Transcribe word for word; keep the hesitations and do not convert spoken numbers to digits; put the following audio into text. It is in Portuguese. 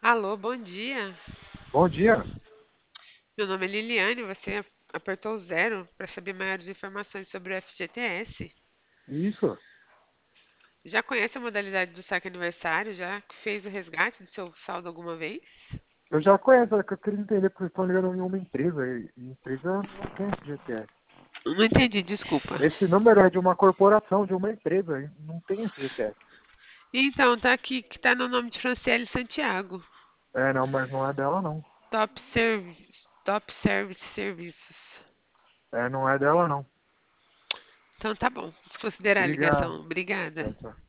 Alô, bom dia. Bom dia. Meu nome é Liliane. Você apertou o zero para saber maiores informações sobre o F G T S. Isso. Já conhece a modalidade do saque aniversário? Já fez o resgate do seu saldo alguma vez? Eu já conheço, é que eu queria entender porque estão ligando em uma empresa e e empresa não tem esse G T S. Não entendi, desculpa. Esse número é de uma corporação, de uma empresa, e não tem esse G T S. Então, tá aqui que tá no nome de Franciele Santiago. É, não, mas não é dela não. Top Service, Top Service Serviços. É, não é dela não. Então tá bom. Desconsiderar a Obrigado. ligação. Obrigada. Tchau, tchau.